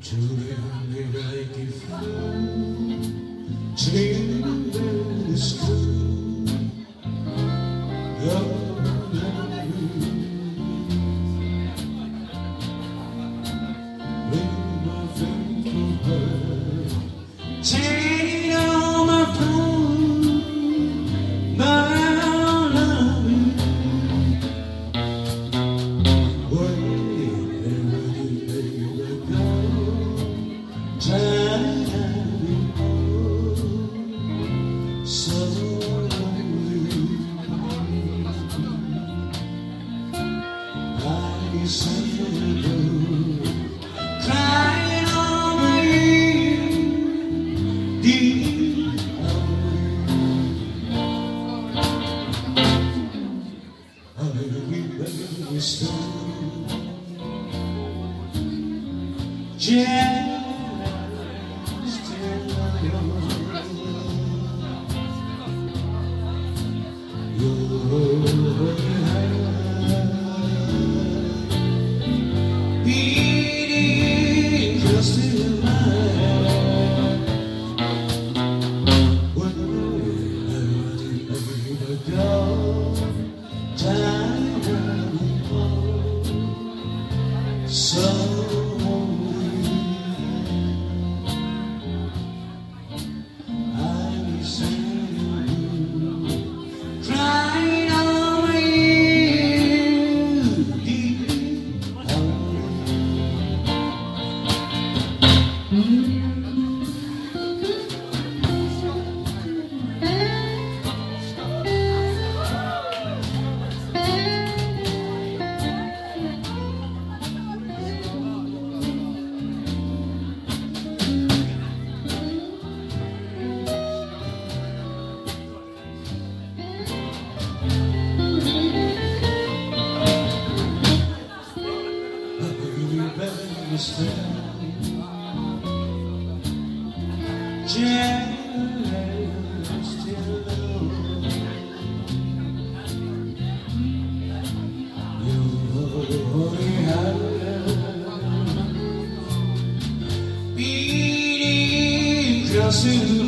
조용히 like dreaming that it's true. Your memory make my think of her. Take it on my phone, my love. Crying on my ear, deep away. Beating just in my Beating just in